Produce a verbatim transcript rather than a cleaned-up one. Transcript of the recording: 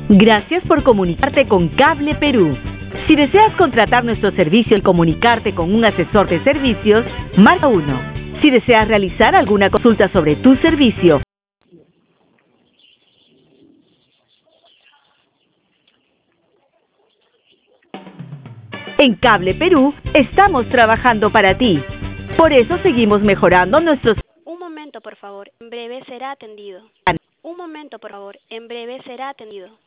Gracias por comunicarte con Cable Perú. Si deseas contratar nuestro servicio y comunicarte con un asesor de servicios, marca uno. Si deseas realizar alguna consulta sobre tu servicio, en Cable Perú estamos trabajando para ti. Por eso seguimos mejorando nuestros... Un momento, por favor. En breve será atendido. Un momento, por favor. En breve será atendido.